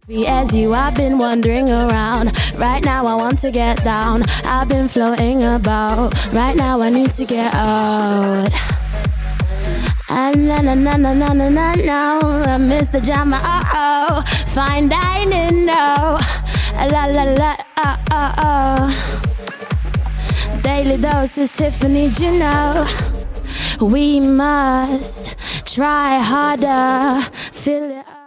As you, I've been wandering around. Right now I want to get down. I've been floating about. Right now I need to get out. And na na na na na na na na. Mr. Jammer, oh. Fine dining, no. La la la, oh. Daily doses, Tiffany, you know. We must try harder. Fill it up.